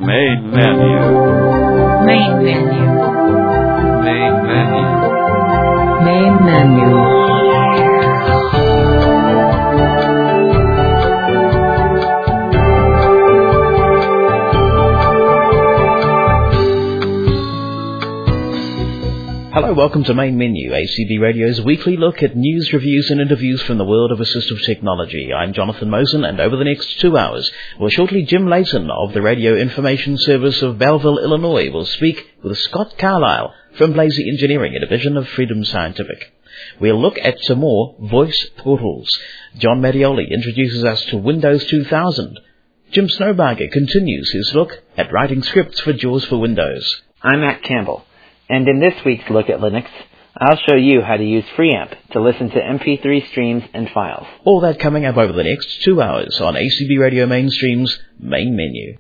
Main menu. Main menu. Main menu. Main menu. Hello, welcome to Main Menu, ACB Radio's weekly look at news, reviews and interviews from the world of assistive technology. I'm Jonathan Mosen, and over the next 2 hours, shortly Jim Layton of the Radio Information Service of Belleville, Illinois, will speak with Scott Carlisle from Blazy Engineering, a division of Freedom Scientific. We'll look at some more voice portals. John Mattioli introduces us to Windows 2000. Jim Snowbarger continues his look at writing scripts for JAWS for Windows. I'm Matt Campbell. And in this week's Look at Linux, I'll show you how to use FreeAmp to listen to MP3 streams and files. All that coming up over the next 2 hours on ACB Radio Mainstream's Main Menu.